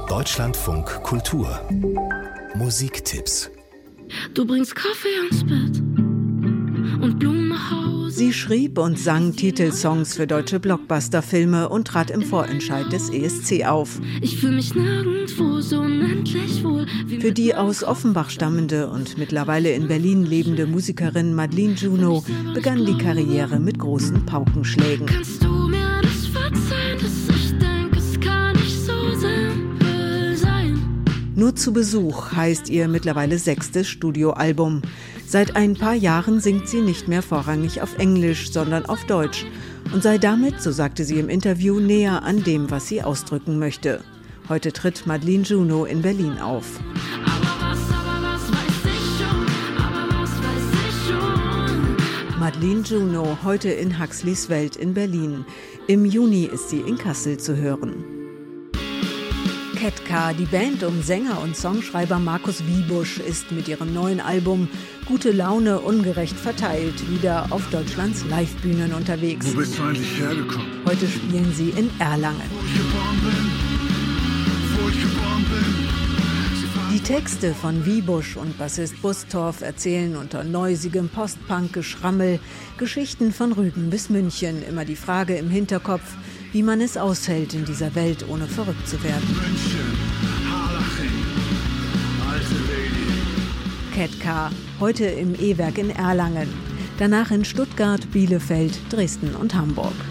Deutschlandfunk Kultur Musiktipps. Du bringst Kaffee ans Bett und Blumen nach Hause. Sie schrieb und sang Titelsongs für deutsche Blockbuster-Filme und trat im Vorentscheid des ESC auf. Ich fühle mich nirgendwo so unendlich wohl. Für die aus Offenbach stammende und mittlerweile in Berlin lebende Musikerin Madeleine Juno begann die Karriere mit großen Paukenschlägen. Kannst du mir das verzeihen, dass ich denke, es kann nicht so simpel sein? Nur zu Besuch heißt ihr mittlerweile 6. Studioalbum. Seit ein paar Jahren singt sie nicht mehr vorrangig auf Englisch, sondern auf Deutsch und sei damit, so sagte sie im Interview, näher an dem, was sie ausdrücken möchte. Heute tritt Madeleine Juno in Berlin auf. Aber was weiß ich schon. Madeleine Juno, heute in Huxleys Welt in Berlin. Im Juni ist sie in Kassel zu hören. Ketka, die Band um Sänger und Songschreiber Markus Wiebusch, ist mit ihrem neuen Album Gute Laune ungerecht verteilt wieder auf Deutschlands Livebühnen unterwegs. Wo bist du eigentlich hergekommen? Heute spielen sie in Erlangen. Die Texte von Wiebusch und Bassist Bustorff erzählen unter neusigem Postpunk-Geschrammel Geschichten von Rügen bis München. Immer die Frage im Hinterkopf, wie man es aushält in dieser Welt, ohne verrückt zu werden. München, Harlaching, alte Lady. Ketka, heute im E-Werk in Erlangen. Danach in Stuttgart, Bielefeld, Dresden und Hamburg.